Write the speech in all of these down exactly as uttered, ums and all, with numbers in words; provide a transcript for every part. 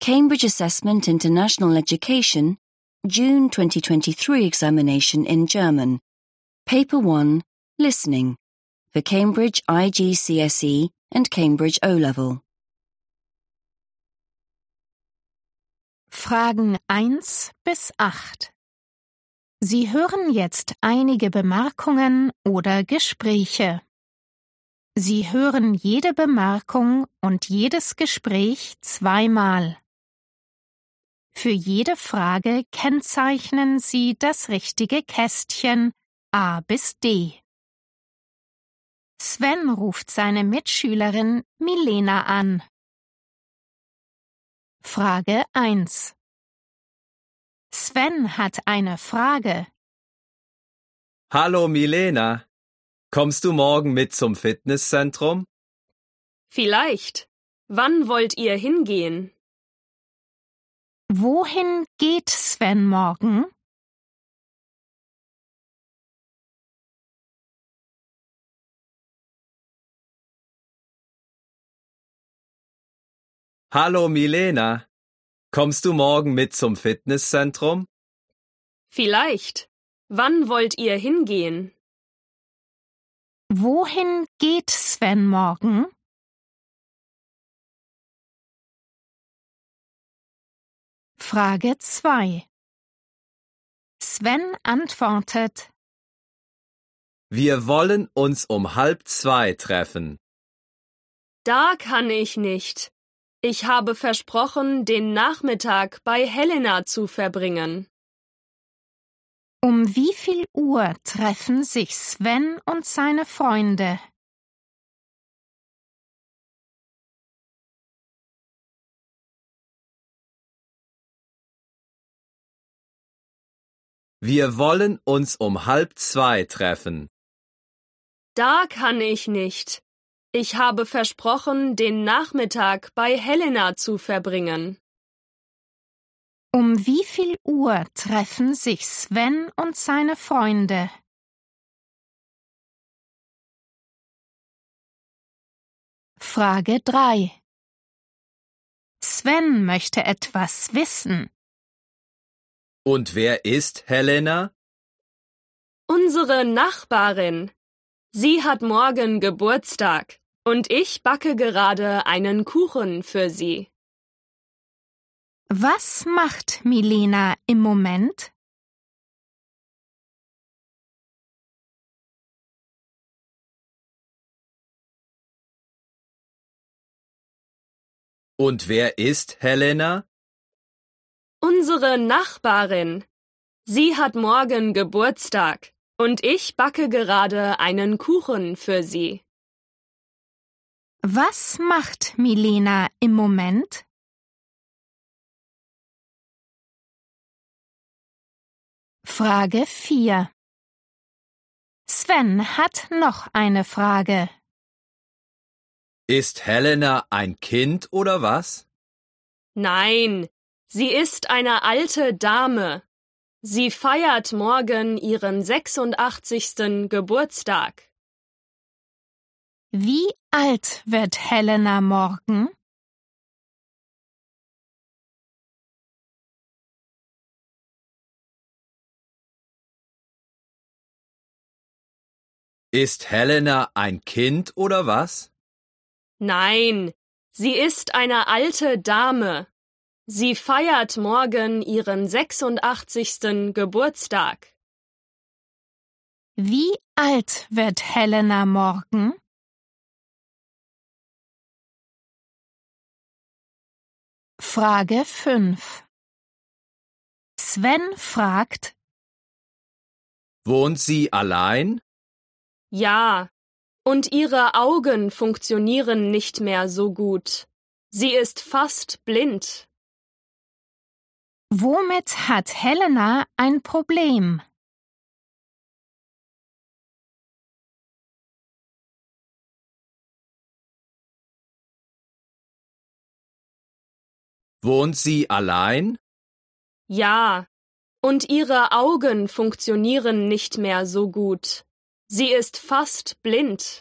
Cambridge Assessment International Education, June twenty twenty-three examination in German. Paper one, Listening, for Cambridge I G C S E and Cambridge O-Level. Fragen eins bis acht. Sie hören jetzt einige Bemerkungen oder Gespräche. Sie hören jede Bemerkung und jedes Gespräch zweimal. Für jede Frage kennzeichnen Sie das richtige Kästchen A bis D. Sven ruft seine Mitschülerin Milena an. Frage eins. Sven hat eine Frage. Hallo Milena, kommst du morgen mit zum Fitnesszentrum? Vielleicht. Wann wollt ihr hingehen? Wohin geht Sven morgen? Hallo Milena, kommst du morgen mit zum Fitnesszentrum? Vielleicht. Wann wollt ihr hingehen? Wohin geht Sven morgen? Frage zwei. Sven antwortet: Wir wollen uns um halb zwei treffen. Da kann ich nicht. Ich habe versprochen, den Nachmittag bei Helena zu verbringen. Um wie viel Uhr treffen sich Sven und seine Freunde? Wir wollen uns um halb zwei treffen. Da kann ich nicht. Ich habe versprochen, den Nachmittag bei Helena zu verbringen. Um wie viel Uhr treffen sich Sven und seine Freunde? Frage drei. Sven möchte etwas wissen. Und wer ist Helena? Unsere Nachbarin. Sie hat morgen Geburtstag und ich backe gerade einen Kuchen für sie. Was macht Milena im Moment? Und wer ist Helena? Unsere Nachbarin. Sie hat morgen Geburtstag und ich backe gerade einen Kuchen für sie. Was macht Milena im Moment? Frage vier. Sven hat noch eine Frage. Ist Helena ein Kind oder was? Nein, sie ist eine alte Dame. Sie feiert morgen ihren sechsundachtzigsten Geburtstag. Wie alt wird Helena morgen? Ist Helena ein Kind oder was? Nein, sie ist eine alte Dame. Sie feiert morgen ihren sechsundachtzigsten Geburtstag. Wie alt wird Helena morgen? Frage fünf. Sven fragt: Wohnt sie allein? Ja, und ihre Augen funktionieren nicht mehr so gut. Sie ist fast blind. Womit hat Helena ein Problem? Wohnt sie allein? Ja, und ihre Augen funktionieren nicht mehr so gut. Sie ist fast blind.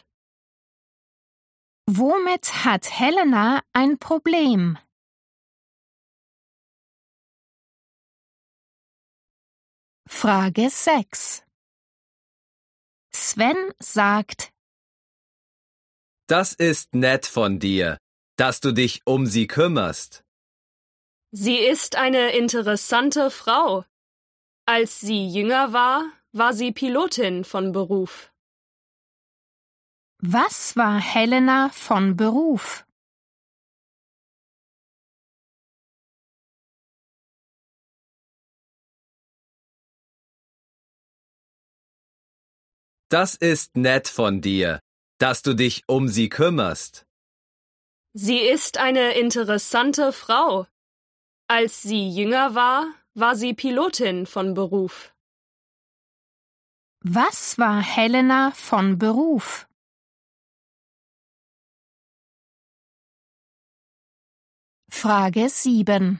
Womit hat Helena ein Problem? Frage sechs. Sven sagt: Das ist nett von dir, dass du dich um sie kümmerst. Sie ist eine interessante Frau. Als sie jünger war, war sie Pilotin von Beruf. Was war Helena von Beruf? Das ist nett von dir, dass du dich um sie kümmerst. Sie ist eine interessante Frau. Als sie jünger war, war sie Pilotin von Beruf. Was war Helena von Beruf? Frage sieben.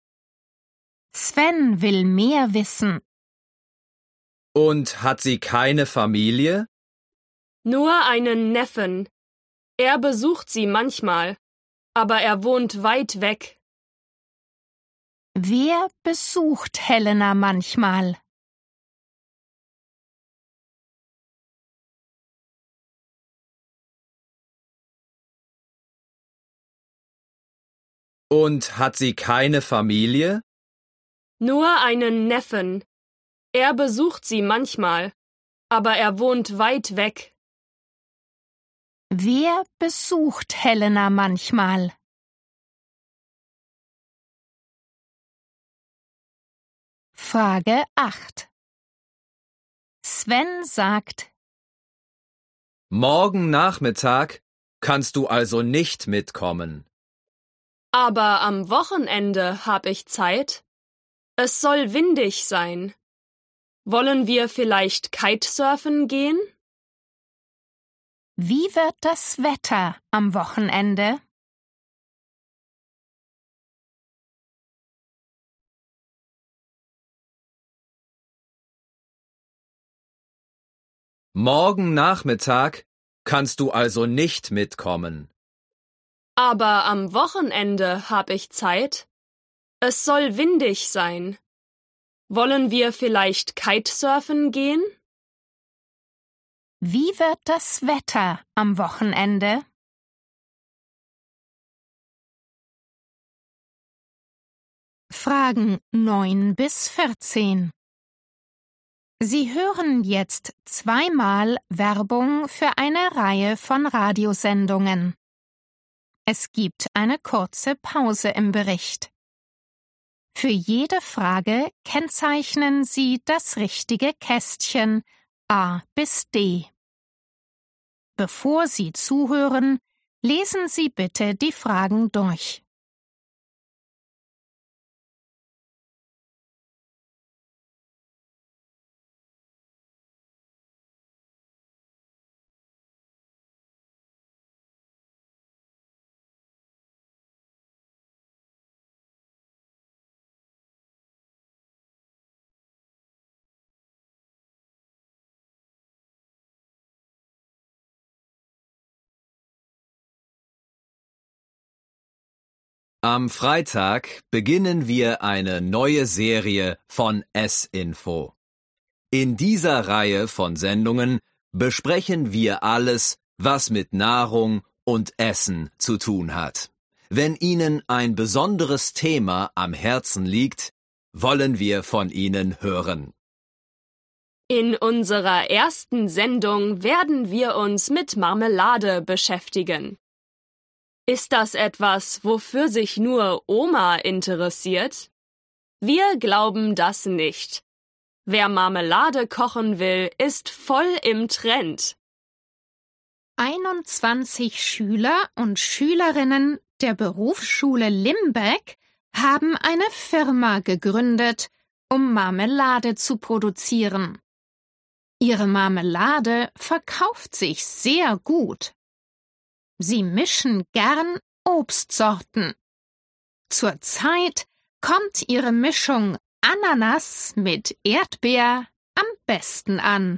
Sven will mehr wissen. Und hat sie keine Familie? Nur einen Neffen. Er besucht sie manchmal, aber er wohnt weit weg. Wer besucht Helena manchmal? Und hat sie keine Familie? Nur einen Neffen. Er besucht sie manchmal, aber er wohnt weit weg. Wer besucht Helena manchmal? Frage acht. Sven sagt: Morgen Nachmittag kannst du also nicht mitkommen. Aber am Wochenende hab ich Zeit. Es soll windig sein. Wollen wir vielleicht Kitesurfen gehen? Wie wird das Wetter am Wochenende? Morgen Nachmittag kannst du also nicht mitkommen. Aber am Wochenende hab ich Zeit. Es soll windig sein. Wollen wir vielleicht Kitesurfen gehen? Wie wird das Wetter am Wochenende? Fragen neun bis vierzehn. Sie hören jetzt zweimal Werbung für eine Reihe von Radiosendungen. Es gibt eine kurze Pause im Bericht. Für jede Frage kennzeichnen Sie das richtige Kästchen A bis D. Bevor Sie zuhören, lesen Sie bitte die Fragen durch. Am Freitag beginnen wir eine neue Serie von S-Info. In dieser Reihe von Sendungen besprechen wir alles, was mit Nahrung und Essen zu tun hat. Wenn Ihnen ein besonderes Thema am Herzen liegt, wollen wir von Ihnen hören. In unserer ersten Sendung werden wir uns mit Marmelade beschäftigen. Ist das etwas, wofür sich nur Oma interessiert? Wir glauben das nicht. Wer Marmelade kochen will, ist voll im Trend. einundzwanzig Schüler und Schülerinnen der Berufsschule Limbeck haben eine Firma gegründet, um Marmelade zu produzieren. Ihre Marmelade verkauft sich sehr gut. Sie mischen gern Obstsorten. Zurzeit kommt ihre Mischung Ananas mit Erdbeer am besten an.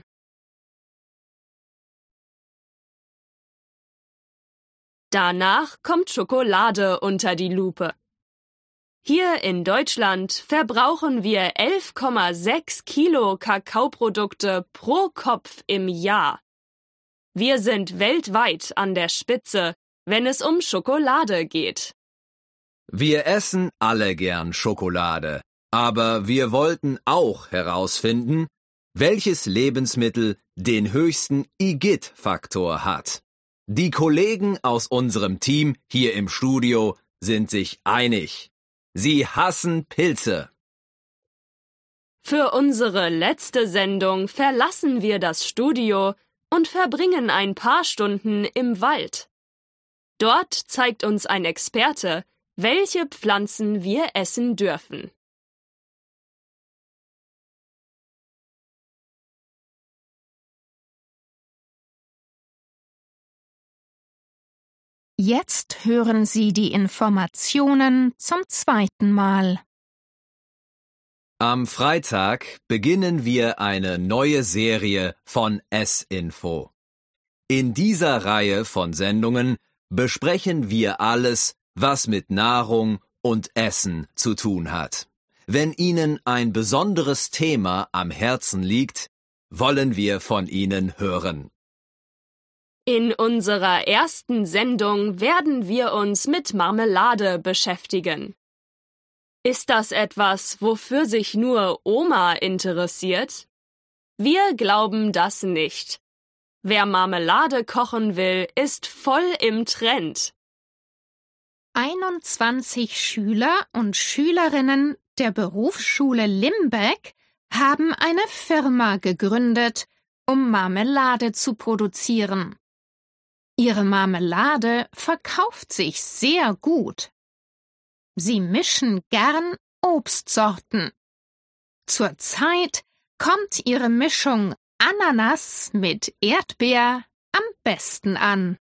Danach kommt Schokolade unter die Lupe. Hier in Deutschland verbrauchen wir elf Komma sechs Kilo Kakaoprodukte pro Kopf im Jahr. Wir sind weltweit an der Spitze, wenn es um Schokolade geht. Wir essen alle gern Schokolade, aber wir wollten auch herausfinden, welches Lebensmittel den höchsten I G I T-Faktor hat. Die Kollegen aus unserem Team hier im Studio sind sich einig. Sie hassen Pilze. Für unsere letzte Sendung verlassen wir das Studio und verbringen ein paar Stunden im Wald. Dort zeigt uns ein Experte, welche Pflanzen wir essen dürfen. Jetzt hören Sie die Informationen zum zweiten Mal. Am Freitag beginnen wir eine neue Serie von S-Info. In dieser Reihe von Sendungen besprechen wir alles, was mit Nahrung und Essen zu tun hat. Wenn Ihnen ein besonderes Thema am Herzen liegt, wollen wir von Ihnen hören. In unserer ersten Sendung werden wir uns mit Marmelade beschäftigen. Ist das etwas, wofür sich nur Oma interessiert? Wir glauben das nicht. Wer Marmelade kochen will, ist voll im Trend. einundzwanzig Schüler und Schülerinnen der Berufsschule Limbeck haben eine Firma gegründet, um Marmelade zu produzieren. Ihre Marmelade verkauft sich sehr gut. Sie mischen gern Obstsorten. Zurzeit kommt ihre Mischung Ananas mit Erdbeer am besten an.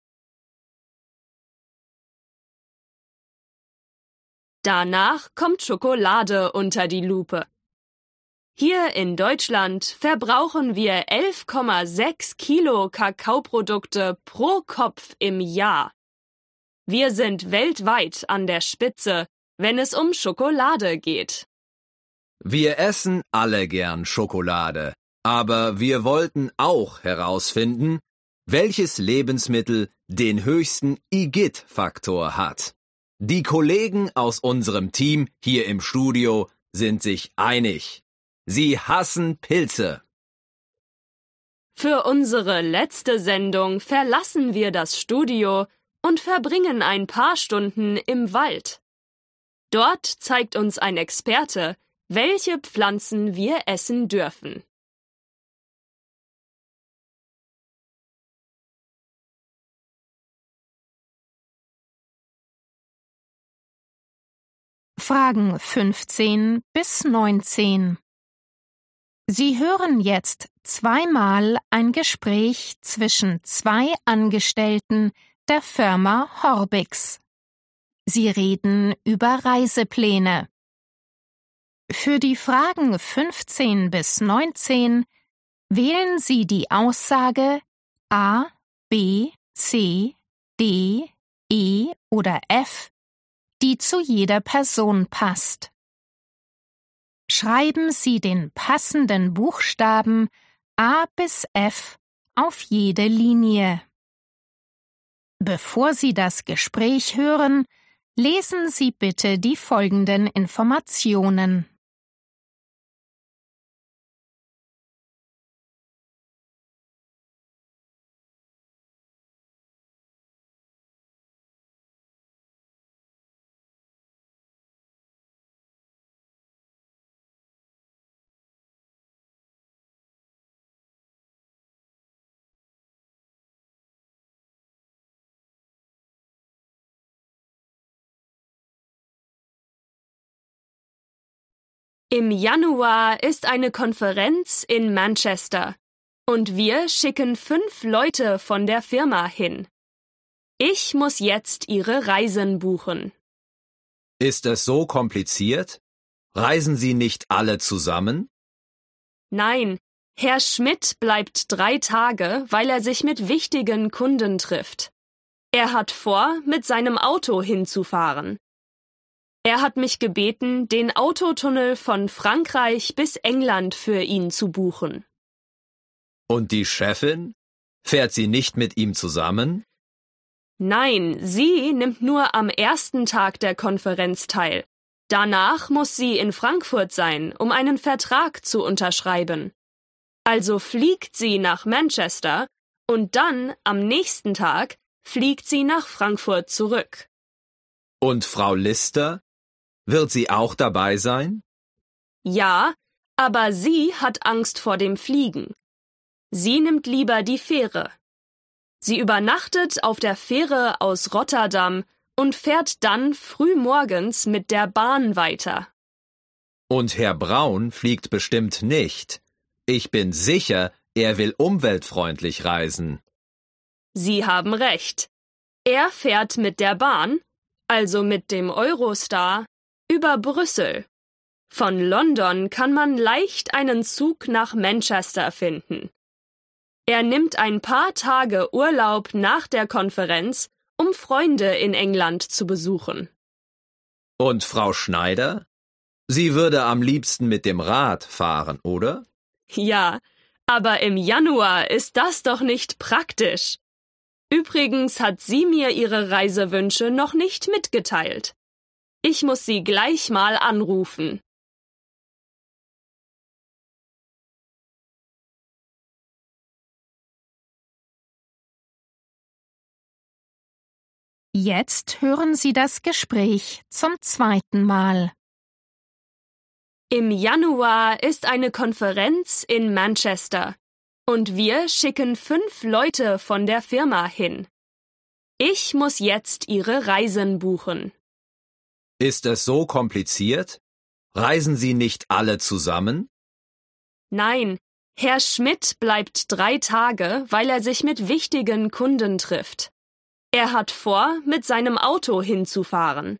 Danach kommt Schokolade unter die Lupe. Hier in Deutschland verbrauchen wir elf Komma sechs Kilo Kakaoprodukte pro Kopf im Jahr. Wir sind weltweit an der Spitze, wenn es um Schokolade geht. Wir essen alle gern Schokolade, aber wir wollten auch herausfinden, welches Lebensmittel den höchsten I G I T-Faktor hat. Die Kollegen aus unserem Team hier im Studio sind sich einig. Sie hassen Pilze. Für unsere letzte Sendung verlassen wir das Studio und verbringen ein paar Stunden im Wald. Dort zeigt uns ein Experte, welche Pflanzen wir essen dürfen. Fragen fünfzehn bis neunzehn. Sie hören jetzt zweimal ein Gespräch zwischen zwei Angestellten der Firma Horbix. Sie reden über Reisepläne. Für die Fragen fünfzehn bis neunzehn wählen Sie die Aussage A, B, C, D, E oder F, die zu jeder Person passt. Schreiben Sie den passenden Buchstaben A bis F auf jede Linie. Bevor Sie das Gespräch hören, lesen Sie bitte die folgenden Informationen. Im Januar ist eine Konferenz in Manchester und wir schicken fünf Leute von der Firma hin. Ich muss jetzt ihre Reisen buchen. Ist es so kompliziert? Reisen Sie nicht alle zusammen? Nein, Herr Schmidt bleibt drei Tage, weil er sich mit wichtigen Kunden trifft. Er hat vor, mit seinem Auto hinzufahren. Er hat mich gebeten, den Autotunnel von Frankreich bis England für ihn zu buchen. Und die Chefin? Fährt sie nicht mit ihm zusammen? Nein, sie nimmt nur am ersten Tag der Konferenz teil. Danach muss sie in Frankfurt sein, um einen Vertrag zu unterschreiben. Also fliegt sie nach Manchester und dann am nächsten Tag fliegt sie nach Frankfurt zurück. Und Frau Lister? Wird sie auch dabei sein? Ja, aber sie hat Angst vor dem Fliegen. Sie nimmt lieber die Fähre. Sie übernachtet auf der Fähre aus Rotterdam und fährt dann frühmorgens mit der Bahn weiter. Und Herr Braun fliegt bestimmt nicht. Ich bin sicher, er will umweltfreundlich reisen. Sie haben recht. Er fährt mit der Bahn, also mit dem Eurostar, über Brüssel. Von London kann man leicht einen Zug nach Manchester finden. Er nimmt ein paar Tage Urlaub nach der Konferenz, um Freunde in England zu besuchen. Und Frau Schneider? Sie würde am liebsten mit dem Rad fahren, oder? Ja, aber im Januar ist das doch nicht praktisch. Übrigens hat sie mir ihre Reisewünsche noch nicht mitgeteilt. Ich muss sie gleich mal anrufen. Jetzt hören Sie das Gespräch zum zweiten Mal. Im Januar ist eine Konferenz in Manchester und wir schicken fünf Leute von der Firma hin. Ich muss jetzt ihre Reisen buchen. Ist es so kompliziert? Reisen Sie nicht alle zusammen? Nein, Herr Schmidt bleibt drei Tage, weil er sich mit wichtigen Kunden trifft. Er hat vor, mit seinem Auto hinzufahren.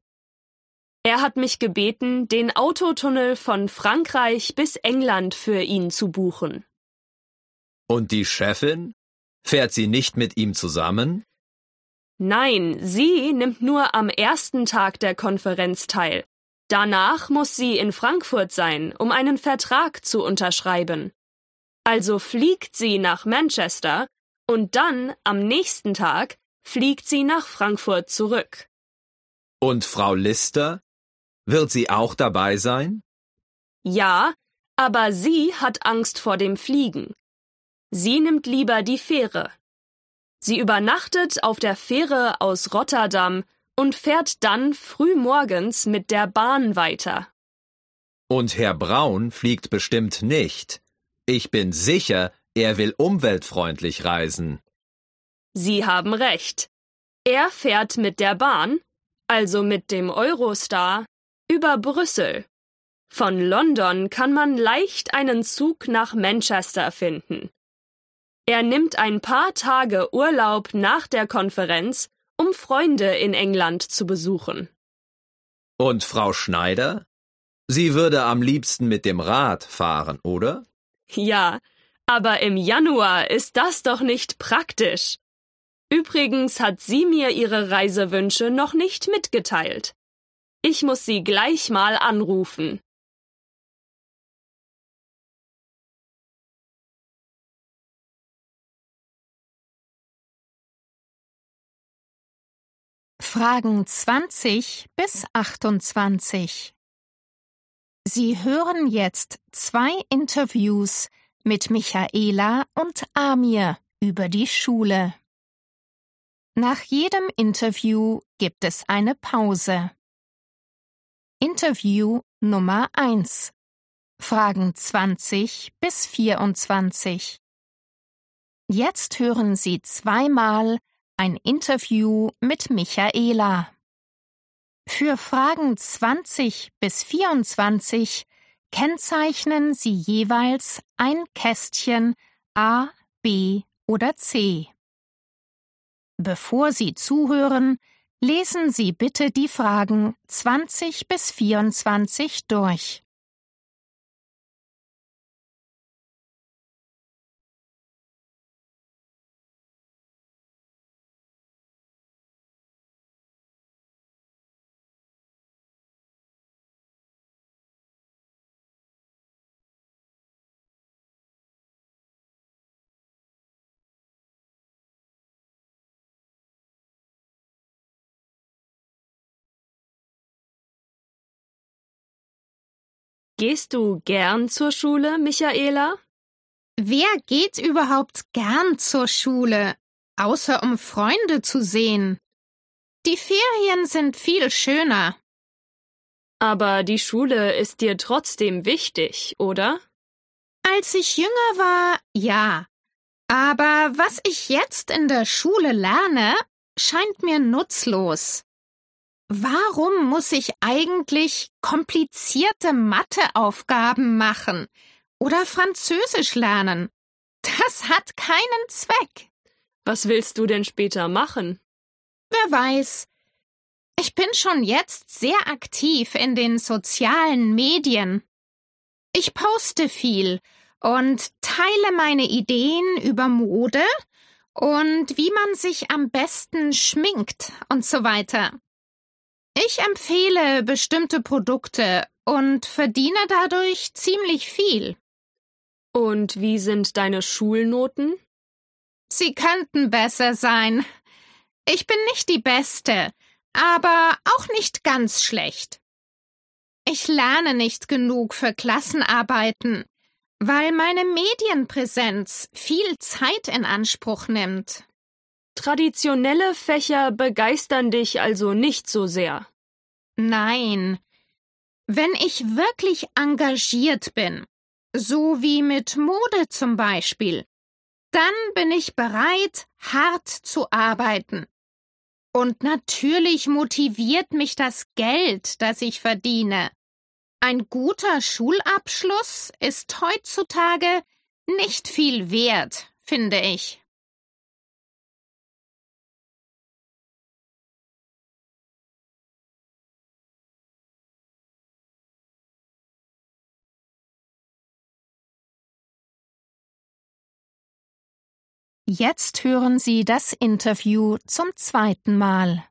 Er hat mich gebeten, den Autotunnel von Frankreich bis England für ihn zu buchen. Und die Chefin? Fährt sie nicht mit ihm zusammen? Nein, sie nimmt nur am ersten Tag der Konferenz teil. Danach muss sie in Frankfurt sein, um einen Vertrag zu unterschreiben. Also fliegt sie nach Manchester und dann am nächsten Tag fliegt sie nach Frankfurt zurück. Und Frau Lister? Wird sie auch dabei sein? Ja, aber sie hat Angst vor dem Fliegen. Sie nimmt lieber die Fähre. Sie übernachtet auf der Fähre aus Rotterdam und fährt dann frühmorgens mit der Bahn weiter. Und Herr Braun fliegt bestimmt nicht. Ich bin sicher, er will umweltfreundlich reisen. Sie haben recht. Er fährt mit der Bahn, also mit dem Eurostar, über Brüssel. Von London kann man leicht einen Zug nach Manchester finden. Er nimmt ein paar Tage Urlaub nach der Konferenz, um Freunde in England zu besuchen. Und Frau Schneider? Sie würde am liebsten mit dem Rad fahren, oder? Ja, aber im Januar ist das doch nicht praktisch. Übrigens hat sie mir ihre Reisewünsche noch nicht mitgeteilt. Ich muss sie gleich mal anrufen. Fragen zwanzig bis achtundzwanzig. Sie hören jetzt zwei Interviews mit Michaela und Amir über die Schule. Nach jedem Interview gibt es eine Pause. Interview Nummer eins. Fragen zwanzig bis vierundzwanzig. Jetzt hören Sie zweimal ein Interview mit Michaela. Für Fragen zwanzig bis vierundzwanzig kennzeichnen Sie jeweils ein Kästchen A, B oder C. Bevor Sie zuhören, lesen Sie bitte die Fragen zwanzig bis vierundzwanzig durch. Gehst du gern zur Schule, Michaela? Wer geht überhaupt gern zur Schule, außer um Freunde zu sehen? Die Ferien sind viel schöner. Aber die Schule ist dir trotzdem wichtig, oder? Als ich jünger war, ja. Aber was ich jetzt in der Schule lerne, scheint mir nutzlos. Warum muss ich eigentlich komplizierte Matheaufgaben machen oder Französisch lernen? Das hat keinen Zweck. Was willst du denn später machen? Wer weiß. Ich bin schon jetzt sehr aktiv in den sozialen Medien. Ich poste viel und teile meine Ideen über Mode und wie man sich am besten schminkt und so weiter. Ich empfehle bestimmte Produkte und verdiene dadurch ziemlich viel. Und wie sind deine Schulnoten? Sie könnten besser sein. Ich bin nicht die Beste, aber auch nicht ganz schlecht. Ich lerne nicht genug für Klassenarbeiten, weil meine Medienpräsenz viel Zeit in Anspruch nimmt. Traditionelle Fächer begeistern dich also nicht so sehr. Nein. Wenn ich wirklich engagiert bin, so wie mit Mode zum Beispiel, dann bin ich bereit, hart zu arbeiten. Und natürlich motiviert mich das Geld, das ich verdiene. Ein guter Schulabschluss ist heutzutage nicht viel wert, finde ich. Jetzt hören Sie das Interview zum zweiten Mal.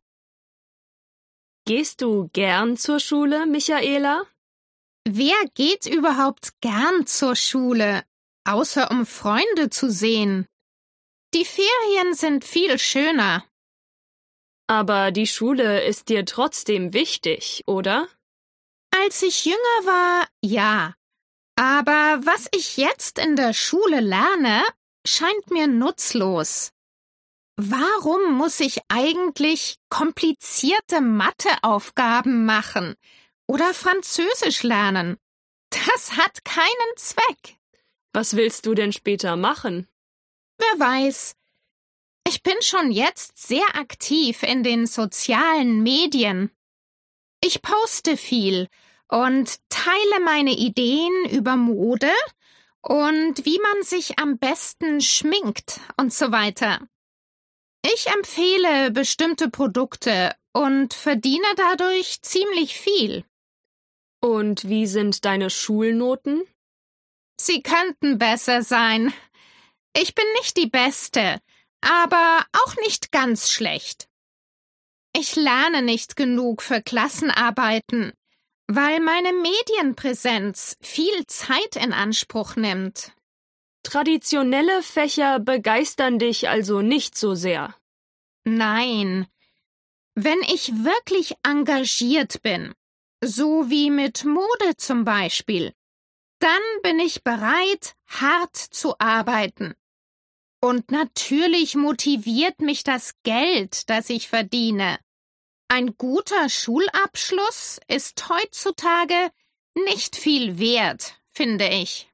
Gehst du gern zur Schule, Michaela? Wer geht überhaupt gern zur Schule, außer um Freunde zu sehen? Die Ferien sind viel schöner. Aber die Schule ist dir trotzdem wichtig, oder? Als ich jünger war, ja. Aber was ich jetzt in der Schule lerne, scheint mir nutzlos. Warum muss ich eigentlich komplizierte Matheaufgaben machen oder Französisch lernen? Das hat keinen Zweck. Was willst du denn später machen? Wer weiß. Ich bin schon jetzt sehr aktiv in den sozialen Medien. Ich poste viel und teile meine Ideen über Mode und wie man sich am besten schminkt und so weiter. Ich empfehle bestimmte Produkte und verdiene dadurch ziemlich viel. Und wie sind deine Schulnoten? Sie könnten besser sein. Ich bin nicht die Beste, aber auch nicht ganz schlecht. Ich lerne nicht genug für Klassenarbeiten, weil meine Medienpräsenz viel Zeit in Anspruch nimmt. Traditionelle Fächer begeistern dich also nicht so sehr. Nein. Wenn ich wirklich engagiert bin, so wie mit Mode zum Beispiel, dann bin ich bereit, hart zu arbeiten. Und natürlich motiviert mich das Geld, das ich verdiene. Ein guter Schulabschluss ist heutzutage nicht viel wert, finde ich.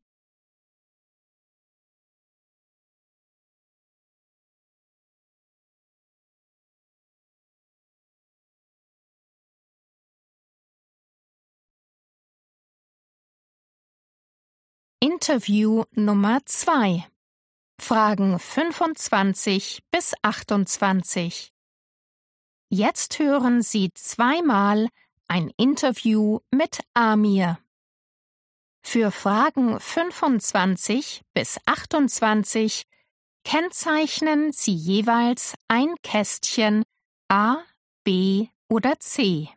Interview Nummer zwei. Fragen fünfundzwanzig bis achtundzwanzig. Jetzt hören Sie zweimal ein Interview mit Amir. Für Fragen fünfundzwanzig bis achtundzwanzig kennzeichnen Sie jeweils ein Kästchen A, B oder C.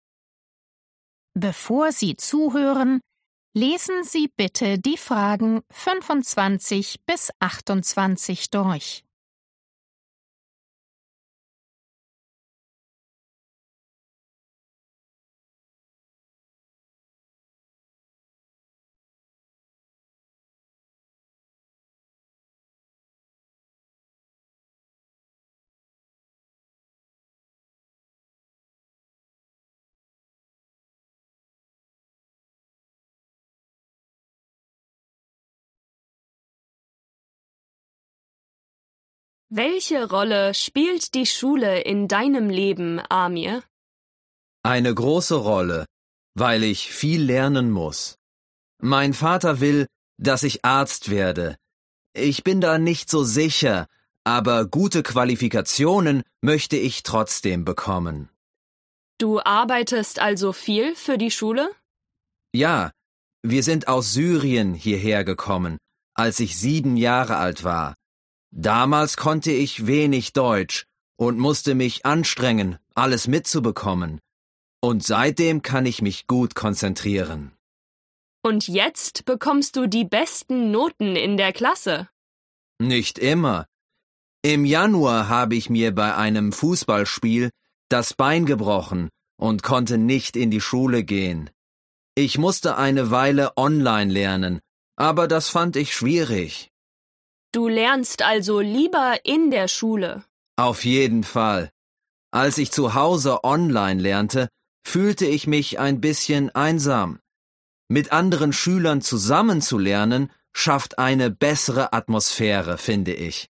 Bevor Sie zuhören, lesen Sie bitte die Fragen fünfundzwanzig bis achtundzwanzig durch. Welche Rolle spielt die Schule in deinem Leben, Amir? Eine große Rolle, weil ich viel lernen muss. Mein Vater will, dass ich Arzt werde. Ich bin da nicht so sicher, aber gute Qualifikationen möchte ich trotzdem bekommen. Du arbeitest also viel für die Schule? Ja, wir sind aus Syrien hierher gekommen, als ich sieben Jahre alt war. Damals konnte ich wenig Deutsch und musste mich anstrengen, alles mitzubekommen. Und seitdem kann ich mich gut konzentrieren. Und jetzt bekommst du die besten Noten in der Klasse. Nicht immer. Im Januar habe ich mir bei einem Fußballspiel das Bein gebrochen und konnte nicht in die Schule gehen. Ich musste eine Weile online lernen, aber das fand ich schwierig. Du lernst also lieber in der Schule. Auf jeden Fall. Als ich zu Hause online lernte, fühlte ich mich ein bisschen einsam. Mit anderen Schülern zusammen zu lernen, schafft eine bessere Atmosphäre, finde ich.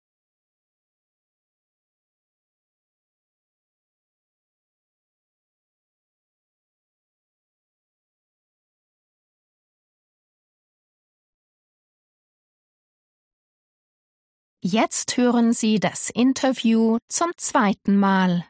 Jetzt hören Sie das Interview zum zweiten Mal.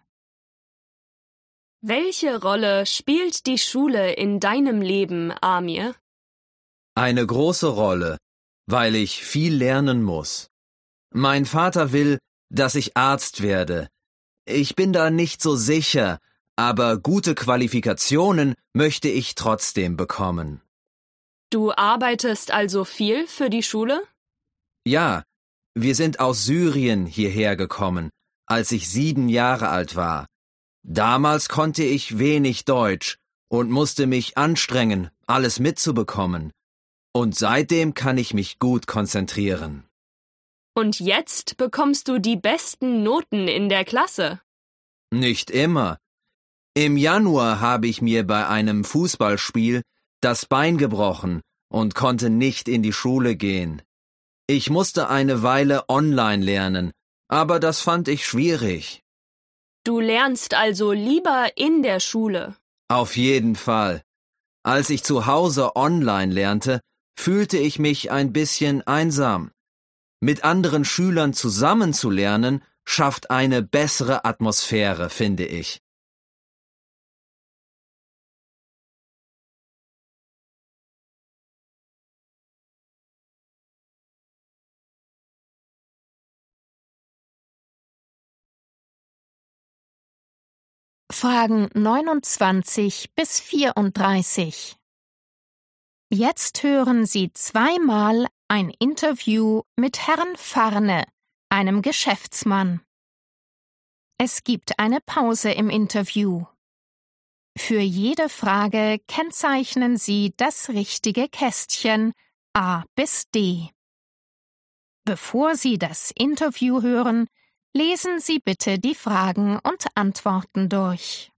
Welche Rolle spielt die Schule in deinem Leben, Amir? Eine große Rolle, weil ich viel lernen muss. Mein Vater will, dass ich Arzt werde. Ich bin da nicht so sicher, aber gute Qualifikationen möchte ich trotzdem bekommen. Du arbeitest also viel für die Schule? Ja, wir sind aus Syrien hierher gekommen, als ich sieben Jahre alt war. Damals konnte ich wenig Deutsch und musste mich anstrengen, alles mitzubekommen. Und seitdem kann ich mich gut konzentrieren. Und jetzt bekommst du die besten Noten in der Klasse. Nicht immer. Im Januar habe ich mir bei einem Fußballspiel das Bein gebrochen und konnte nicht in die Schule gehen. Ich musste eine Weile online lernen, aber das fand ich schwierig. Du lernst also lieber in der Schule. Auf jeden Fall. Als ich zu Hause online lernte, fühlte ich mich ein bisschen einsam. Mit anderen Schülern zusammen zu lernen, schafft eine bessere Atmosphäre, finde ich. Fragen neunundzwanzig bis vierunddreißig. Jetzt hören Sie zweimal ein Interview mit Herrn Farne, einem Geschäftsmann. Es gibt eine Pause im Interview. Für jede Frage kennzeichnen Sie das richtige Kästchen A bis D. Bevor Sie das Interview hören, lesen Sie bitte die Fragen und Antworten durch.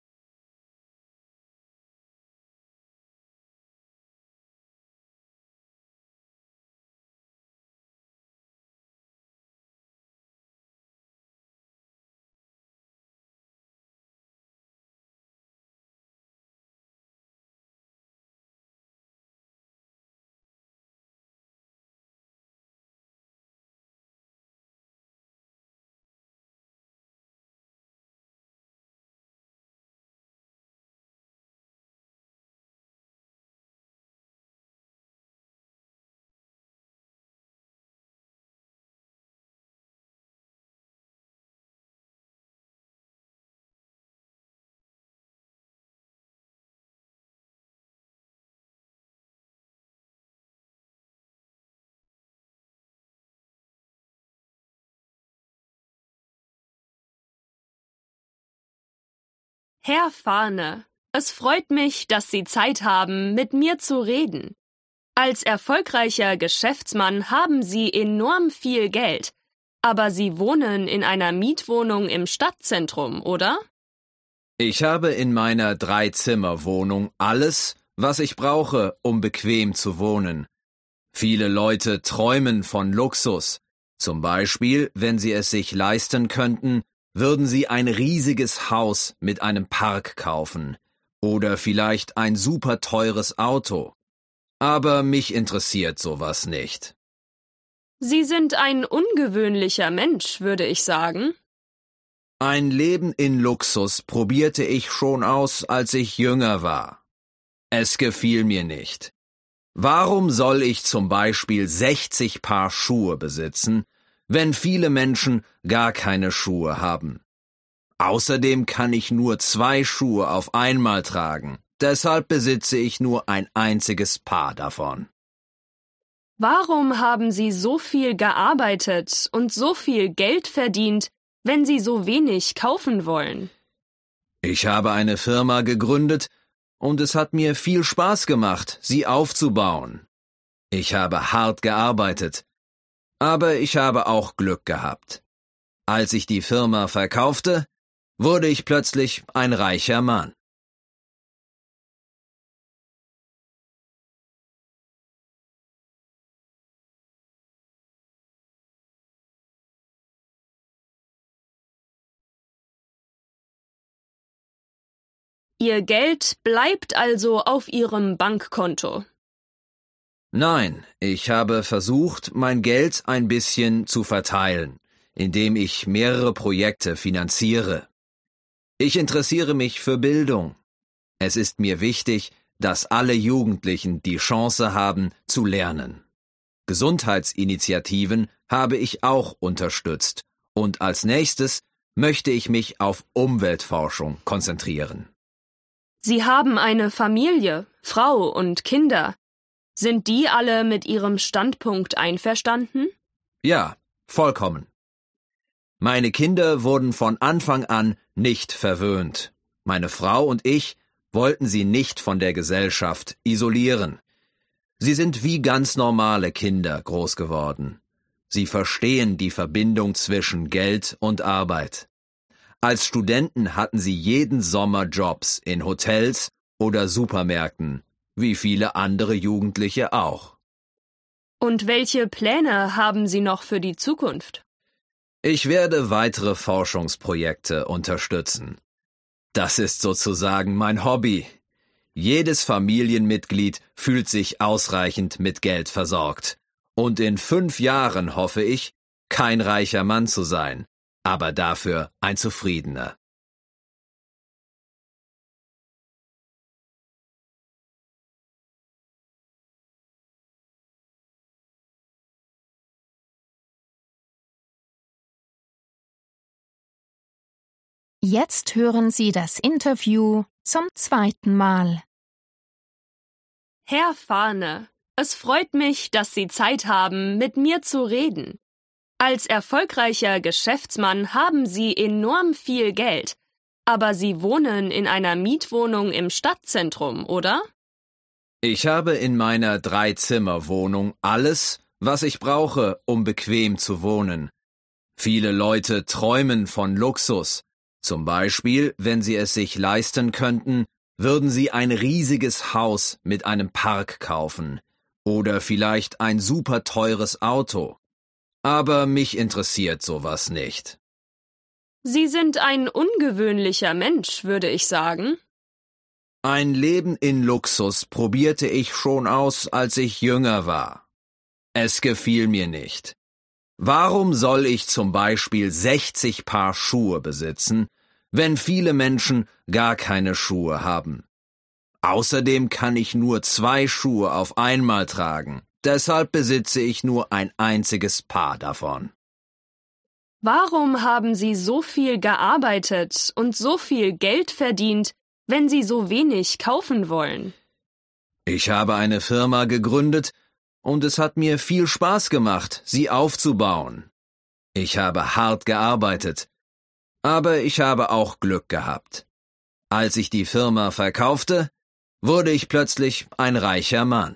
Herr Farne, es freut mich, dass Sie Zeit haben, mit mir zu reden. Als erfolgreicher Geschäftsmann haben Sie enorm viel Geld, aber Sie wohnen in einer Mietwohnung im Stadtzentrum, oder? Ich habe in meiner Dreizimmerwohnung alles, was ich brauche, um bequem zu wohnen. Viele Leute träumen von Luxus, Zum Beispiel, wenn Sie es sich leisten könnten, würden Sie ein riesiges Haus mit einem Park kaufen oder vielleicht ein super teures Auto. Aber mich interessiert sowas nicht. Sie sind ein ungewöhnlicher Mensch, würde ich sagen. Ein Leben in Luxus probierte ich schon aus, als ich jünger war. Es gefiel mir nicht. Warum soll ich zum Beispiel sechzig Paar Schuhe besitzen, wenn viele Menschen gar keine Schuhe haben? Außerdem kann ich nur zwei Schuhe auf einmal tragen, deshalb besitze ich nur ein einziges Paar davon. Warum haben Sie so viel gearbeitet und so viel Geld verdient, wenn Sie so wenig kaufen wollen? Ich habe eine Firma gegründet und es hat mir viel Spaß gemacht, sie aufzubauen. Ich habe hart gearbeitet, aber ich habe auch Glück gehabt. Als ich die Firma verkaufte, wurde ich plötzlich ein reicher Mann. Ihr Geld bleibt also auf Ihrem Bankkonto. Nein, ich habe versucht, mein Geld ein bisschen zu verteilen, indem ich mehrere Projekte finanziere. Ich interessiere mich für Bildung. Es ist mir wichtig, dass alle Jugendlichen die Chance haben, zu lernen. Gesundheitsinitiativen habe ich auch unterstützt und als nächstes möchte ich mich auf Umweltforschung konzentrieren. Sie haben eine Familie, Frau und Kinder. Sind die alle mit Ihrem Standpunkt einverstanden? Ja, vollkommen. Meine Kinder wurden von Anfang an nicht verwöhnt. Meine Frau und ich wollten sie nicht von der Gesellschaft isolieren. Sie sind wie ganz normale Kinder groß geworden. Sie verstehen die Verbindung zwischen Geld und Arbeit. Als Studenten hatten sie jeden Sommer Jobs in Hotels oder Supermärkten, wie viele andere Jugendliche auch. Und welche Pläne haben Sie noch für die Zukunft? Ich werde weitere Forschungsprojekte unterstützen. Das ist sozusagen mein Hobby. Jedes Familienmitglied fühlt sich ausreichend mit Geld versorgt. Und in fünf Jahren hoffe ich, kein reicher Mann zu sein, aber dafür ein zufriedener. Jetzt hören Sie das Interview zum zweiten Mal. Herr Fahne, es freut mich, dass Sie Zeit haben, mit mir zu reden. Als erfolgreicher Geschäftsmann haben Sie enorm viel Geld, aber Sie wohnen in einer Mietwohnung im Stadtzentrum, oder? Ich habe in meiner Drei-Zimmer-Wohnung alles, was ich brauche, um bequem zu wohnen. Viele Leute träumen von Luxus. Zum Beispiel, wenn sie es sich leisten könnten, würden sie ein riesiges Haus mit einem Park kaufen oder vielleicht ein super teures Auto. Aber mich interessiert sowas nicht. Sie sind ein ungewöhnlicher Mensch, würde ich sagen. Ein Leben in Luxus probierte ich schon aus, als ich jünger war. Es gefiel mir nicht. Warum soll ich zum Beispiel sechzig Paar Schuhe besitzen, wenn viele Menschen gar keine Schuhe haben? Außerdem kann ich nur zwei Schuhe auf einmal tragen, deshalb besitze ich nur ein einziges Paar davon. Warum haben Sie so viel gearbeitet und so viel Geld verdient, wenn Sie so wenig kaufen wollen? Ich habe eine Firma gegründet, und es hat mir viel Spaß gemacht, sie aufzubauen. Ich habe hart gearbeitet, aber ich habe auch Glück gehabt. Als ich die Firma verkaufte, wurde ich plötzlich ein reicher Mann.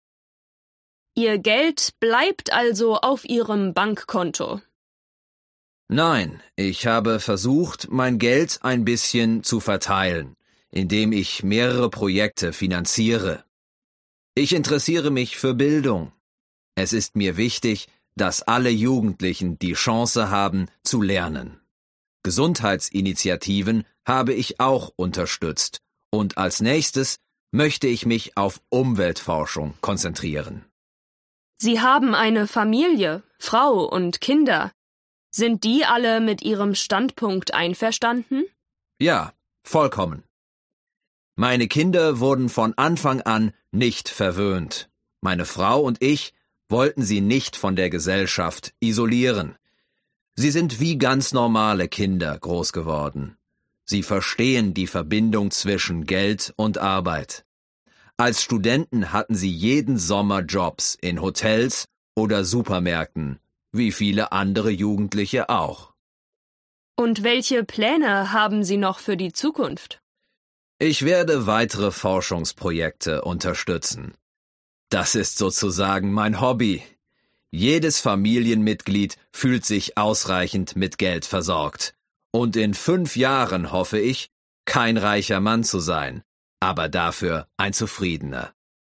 Ihr Geld bleibt also auf Ihrem Bankkonto. Nein, ich habe versucht, mein Geld ein bisschen zu verteilen, indem ich mehrere Projekte finanziere. Ich interessiere mich für Bildung. Es ist mir wichtig, dass alle Jugendlichen die Chance haben, zu lernen. Gesundheitsinitiativen habe ich auch unterstützt und als nächstes möchte ich mich auf Umweltforschung konzentrieren. Sie haben eine Familie, Frau und Kinder. Sind die alle mit Ihrem Standpunkt einverstanden? Ja, vollkommen. Meine Kinder wurden von Anfang an nicht verwöhnt. Meine Frau und ich wollten sie nicht von der Gesellschaft isolieren. Sie sind wie ganz normale Kinder groß geworden. Sie verstehen die Verbindung zwischen Geld und Arbeit. Als Studenten hatten sie jeden Sommer Jobs in Hotels oder Supermärkten, wie viele andere Jugendliche auch. Und welche Pläne haben Sie noch für die Zukunft? Ich werde weitere Forschungsprojekte unterstützen. Das ist sozusagen mein Hobby. Jedes Familienmitglied fühlt sich ausreichend mit Geld versorgt. Und in fünf Jahren hoffe ich, kein reicher Mann zu sein, aber dafür ein zufriedener.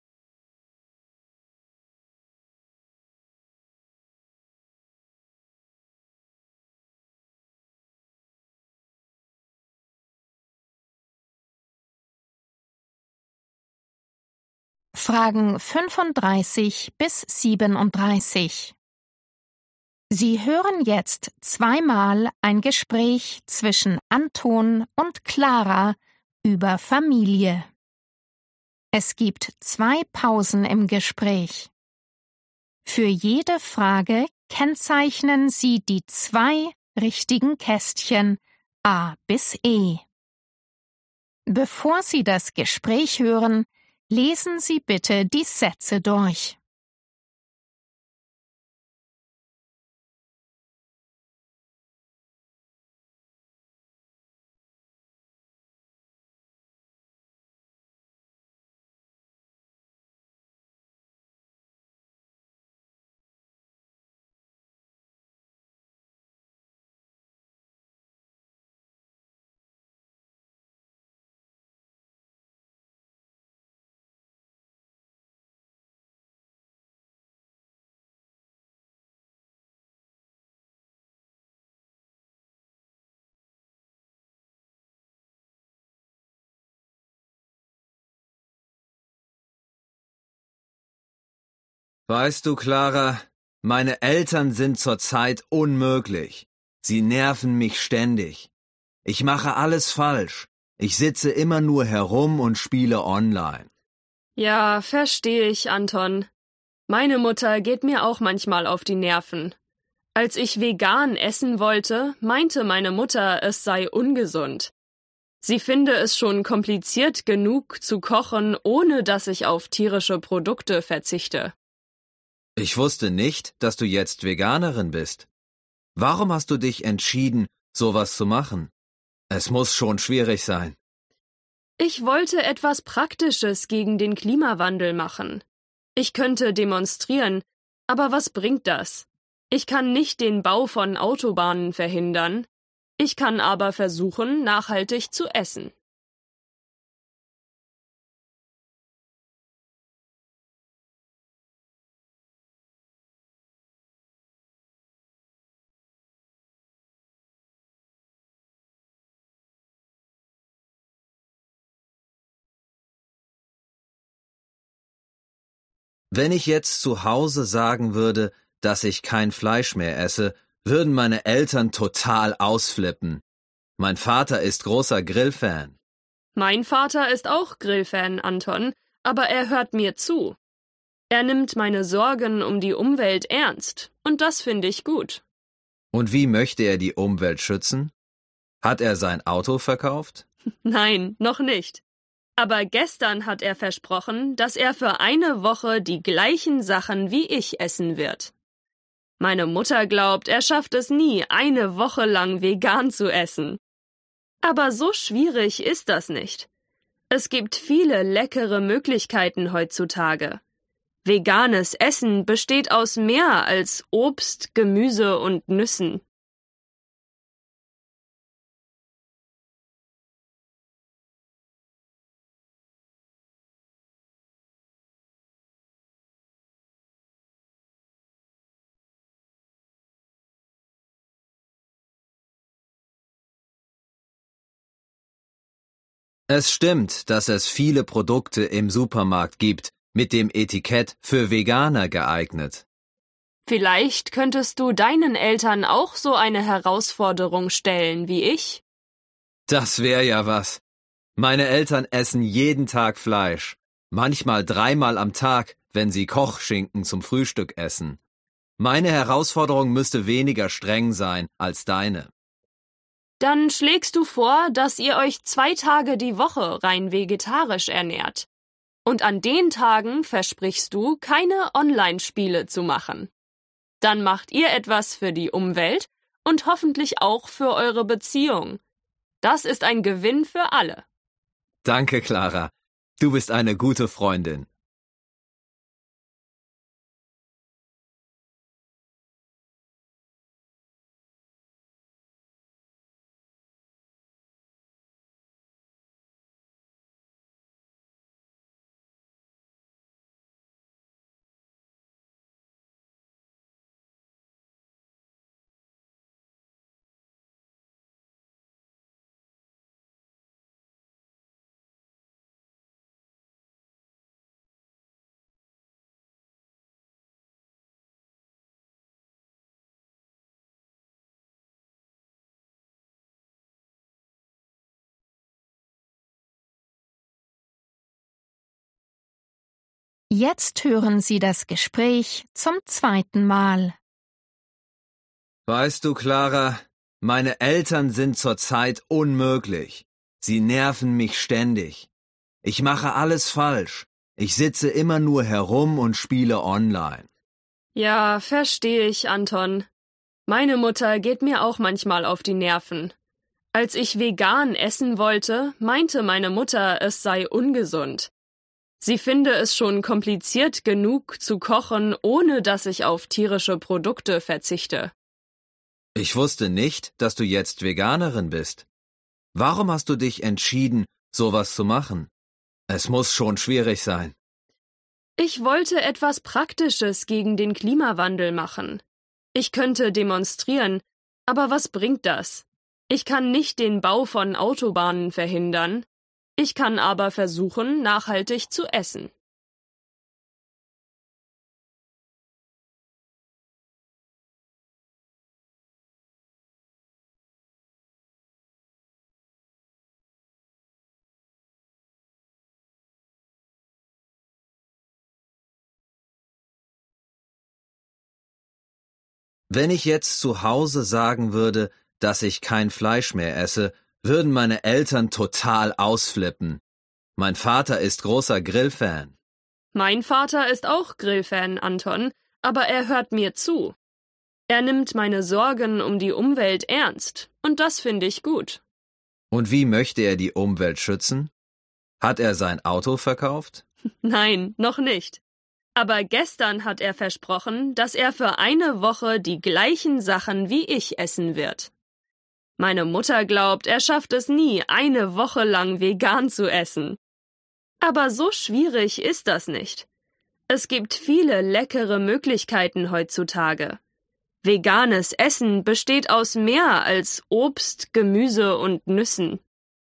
Fragen fünfunddreißig bis siebenunddreißig. Sie hören jetzt zweimal ein Gespräch zwischen Anton und Clara über Familie. Es gibt zwei Pausen im Gespräch. Für jede Frage kennzeichnen Sie die zwei richtigen Kästchen A bis E. Bevor Sie das Gespräch hören, lesen Sie bitte die Sätze durch. Weißt du, Clara, meine Eltern sind zurzeit unmöglich. Sie nerven mich ständig. Ich mache alles falsch. Ich sitze immer nur herum und spiele online. Ja, verstehe ich, Anton. Meine Mutter geht mir auch manchmal auf die Nerven. Als ich vegan essen wollte, meinte meine Mutter, es sei ungesund. Sie finde es schon kompliziert genug zu kochen, ohne dass ich auf tierische Produkte verzichte. Ich wusste nicht, dass du jetzt Veganerin bist. Warum hast du dich entschieden, sowas zu machen? Es muss schon schwierig sein. Ich wollte etwas Praktisches gegen den Klimawandel machen. Ich könnte demonstrieren, aber was bringt das? Ich kann nicht den Bau von Autobahnen verhindern. Ich kann aber versuchen, nachhaltig zu essen. Wenn ich jetzt zu Hause sagen würde, dass ich kein Fleisch mehr esse, würden meine Eltern total ausflippen. Mein Vater ist großer Grillfan. Mein Vater ist auch Grillfan, Anton, aber er hört mir zu. Er nimmt meine Sorgen um die Umwelt ernst, und das finde ich gut. Und wie möchte er die Umwelt schützen? Hat er sein Auto verkauft? Nein, noch nicht. Aber gestern hat er versprochen, dass er für eine Woche die gleichen Sachen wie ich essen wird. Meine Mutter glaubt, er schafft es nie, eine Woche lang vegan zu essen. Aber so schwierig ist das nicht. Es gibt viele leckere Möglichkeiten heutzutage. Veganes Essen besteht aus mehr als Obst, Gemüse und Nüssen. Es stimmt, dass es viele Produkte im Supermarkt gibt, mit dem Etikett für Veganer geeignet. Vielleicht könntest du deinen Eltern auch so eine Herausforderung stellen wie ich? Das wäre ja was. Meine Eltern essen jeden Tag Fleisch, manchmal dreimal am Tag, wenn sie Kochschinken zum Frühstück essen. Meine Herausforderung müsste weniger streng sein als deine. Dann schlägst du vor, dass ihr euch zwei Tage die Woche rein vegetarisch ernährt. Und an den Tagen versprichst du, keine Online-Spiele zu machen. Dann macht ihr etwas für die Umwelt und hoffentlich auch für eure Beziehung. Das ist ein Gewinn für alle. Danke, Clara. Du bist eine gute Freundin. Jetzt hören Sie das Gespräch zum zweiten Mal. Weißt du, Clara, meine Eltern sind zurzeit unmöglich. Sie nerven mich ständig. Ich mache alles falsch. Ich sitze immer nur herum und spiele online. Ja, verstehe ich, Anton. Meine Mutter geht mir auch manchmal auf die Nerven. Als ich vegan essen wollte, meinte meine Mutter, es sei ungesund. Sie finde es schon kompliziert genug zu kochen, ohne dass ich auf tierische Produkte verzichte. Ich wusste nicht, dass du jetzt Veganerin bist. Warum hast du dich entschieden, sowas zu machen? Es muss schon schwierig sein. Ich wollte etwas Praktisches gegen den Klimawandel machen. Ich könnte demonstrieren, aber was bringt das? Ich kann nicht den Bau von Autobahnen verhindern. Ich kann aber versuchen, nachhaltig zu essen. Wenn ich jetzt zu Hause sagen würde, dass ich kein Fleisch mehr esse, würden meine Eltern total ausflippen. Mein Vater ist großer Grillfan. Mein Vater ist auch Grillfan, Anton, aber er hört mir zu. Er nimmt meine Sorgen um die Umwelt ernst, und das finde ich gut. Und wie möchte er die Umwelt schützen? Hat er sein Auto verkauft? Nein, noch nicht. Aber gestern hat er versprochen, dass er für eine Woche die gleichen Sachen wie ich essen wird. Meine Mutter glaubt, er schafft es nie, eine Woche lang vegan zu essen. Aber so schwierig ist das nicht. Es gibt viele leckere Möglichkeiten heutzutage. Veganes Essen besteht aus mehr als Obst, Gemüse und Nüssen.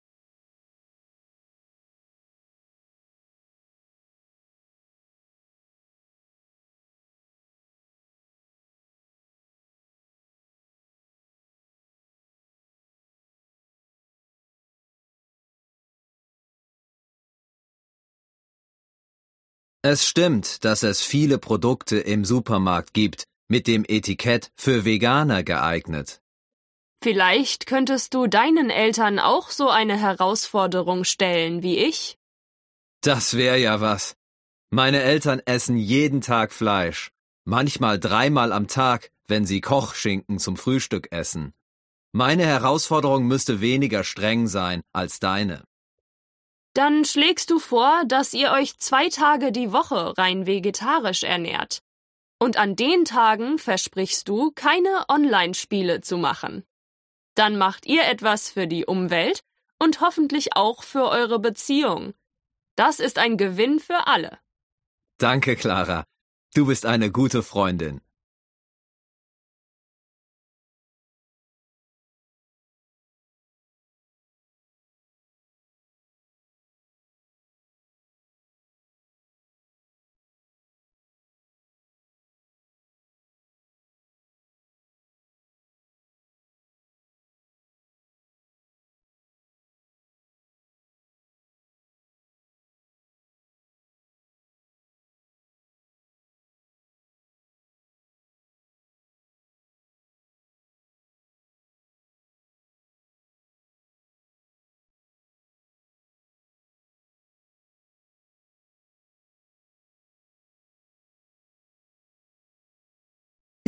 Es stimmt, dass es viele Produkte im Supermarkt gibt, mit dem Etikett für Veganer geeignet. Vielleicht könntest du deinen Eltern auch so eine Herausforderung stellen wie ich? Das wäre ja was. Meine Eltern essen jeden Tag Fleisch, manchmal dreimal am Tag, wenn sie Kochschinken zum Frühstück essen. Meine Herausforderung müsste weniger streng sein als deine. Dann schlägst du vor, dass ihr euch zwei Tage die Woche rein vegetarisch ernährt. Und an den Tagen versprichst du, keine Online-Spiele zu machen. Dann macht ihr etwas für die Umwelt und hoffentlich auch für eure Beziehung. Das ist ein Gewinn für alle. Danke, Clara. Du bist eine gute Freundin.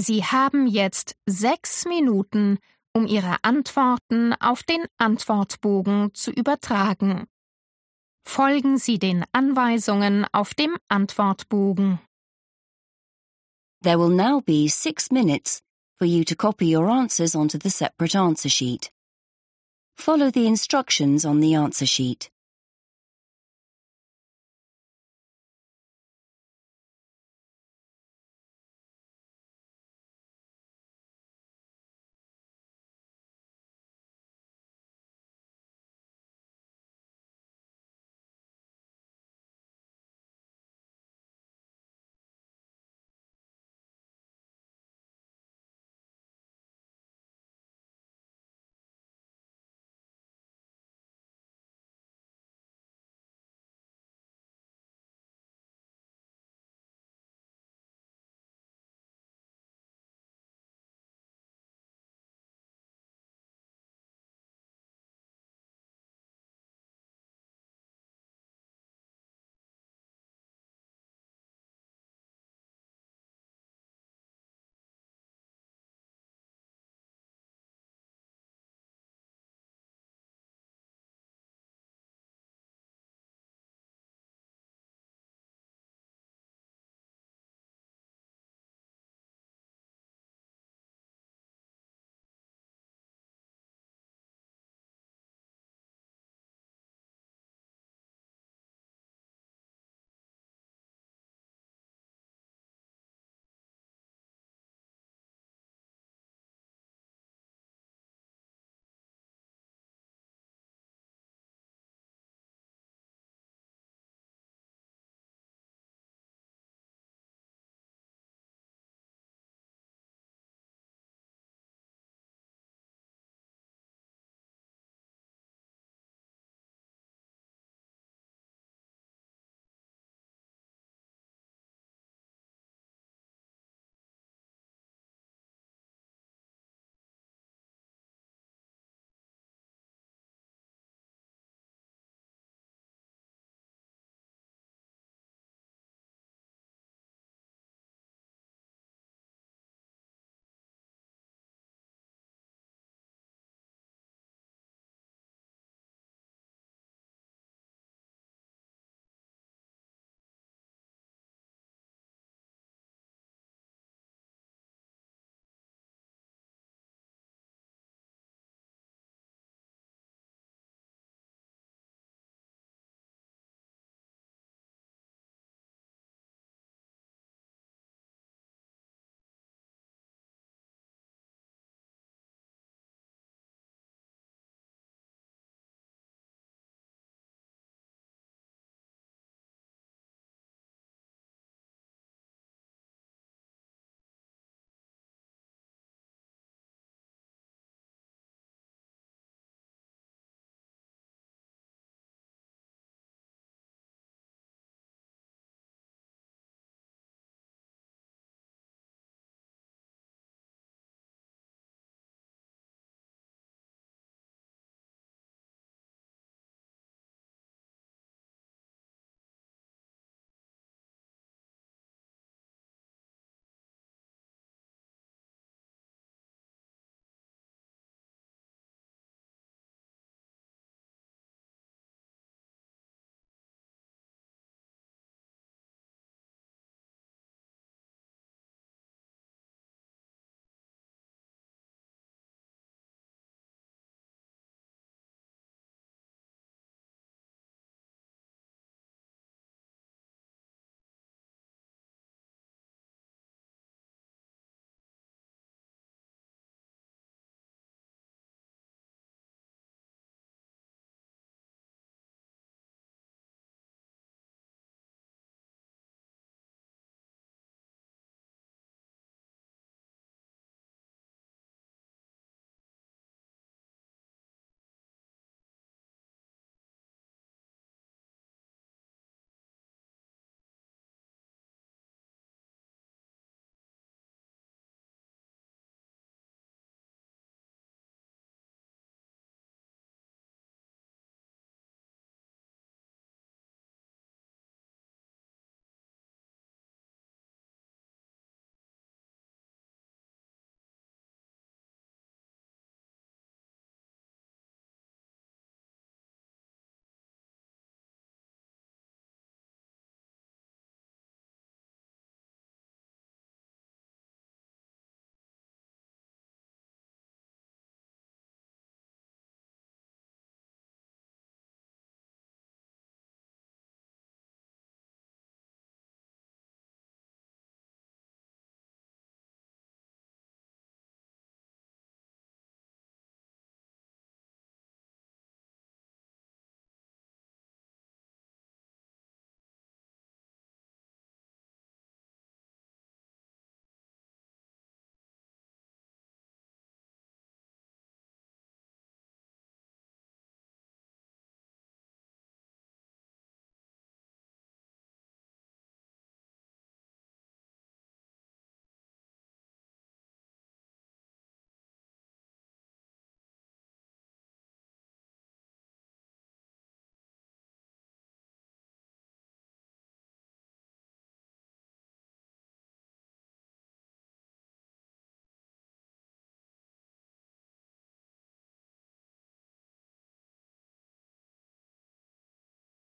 Sie haben jetzt sechs Minuten, um Ihre Antworten auf den Antwortbogen zu übertragen. Folgen Sie den Anweisungen auf dem Antwortbogen. There will now be six minutes for you to copy your answers onto the separate answer sheet. Follow the instructions on the answer sheet.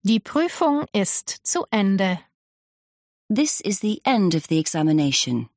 Die Prüfung ist zu Ende. This is the end of the examination.